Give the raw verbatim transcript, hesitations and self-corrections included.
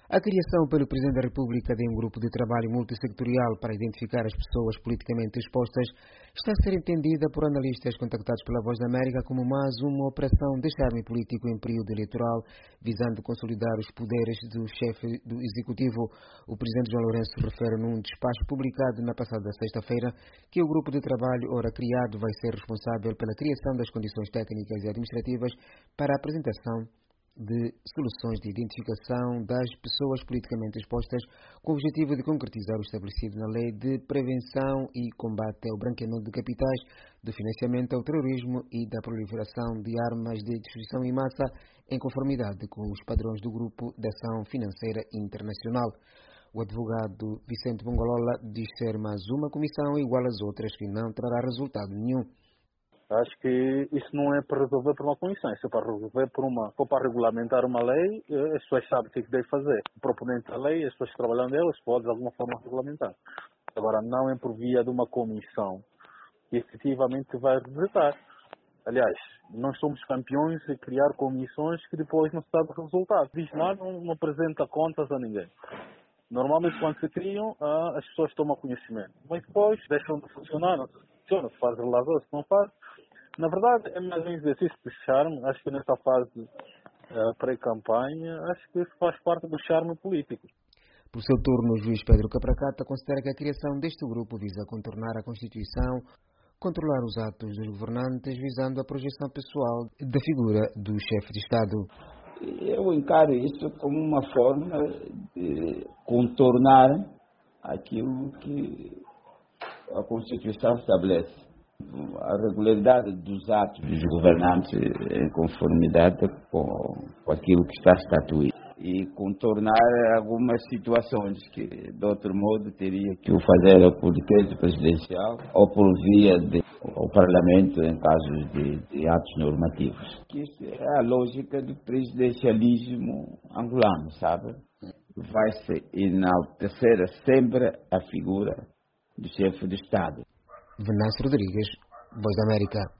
A criação pelo Presidente da República de um grupo de trabalho multissectorial para identificar as pessoas politicamente expostas está a ser entendida por analistas contactados pela Voz da América como mais uma operação de charme político em período eleitoral, visando consolidar os poderes do chefe do Executivo. O Presidente João Lourenço refere num despacho publicado na passada sexta-feira que o grupo de trabalho ora criado vai ser responsável pela criação das condições técnicas e administrativas para a apresentação de soluções de identificação das pessoas politicamente expostas, com o objetivo de concretizar o estabelecido na Lei de Prevenção e Combate ao Branqueamento de Capitais, do financiamento ao terrorismo e da proliferação de armas de destruição em massa, em conformidade com os padrões do Grupo de Ação Financeira Internacional. O advogado Vicente Bongolola diz ser mais uma comissão igual às outras que não trará resultado nenhum. Acho que isso não é para resolver por uma comissão, isso é para resolver por uma, for para regulamentar uma lei, as pessoas sabem o que é que deve fazer. O proponente da lei, as pessoas que trabalham nelas, podem de alguma forma regulamentar. Agora, não é por via de uma comissão que efetivamente vai resultar. Aliás, nós somos campeões de criar comissões que depois não se sabe o resultado. Diz lá, não, não apresenta contas a ninguém. Normalmente, quando se criam, as pessoas tomam conhecimento. Mas depois deixam de funcionar, não funciona, se faz relatório, se não faz. Na verdade, é mais um exercício de charme. Acho que nesta fase uh, pré-campanha, acho que isso faz parte do charme político. Por seu turno, o juiz Pedro Capracata considera que a criação deste grupo visa contornar a Constituição, controlar os atos dos governantes, visando a projeção pessoal da figura do chefe de Estado. Eu encaro isso como uma forma de contornar aquilo que a Constituição estabelece. A regularidade dos atos dos governantes em conformidade com, com aquilo que está estatuído. E contornar algumas situações que, de outro modo, teria que o fazer por decreto presidencial ou por via do Parlamento em casos de, de atos normativos. Que isso é a lógica do presidencialismo angolano, sabe? Vai-se enaltecer sempre a figura do chefe de Estado. Venâncio Rodrigues, Voz da América.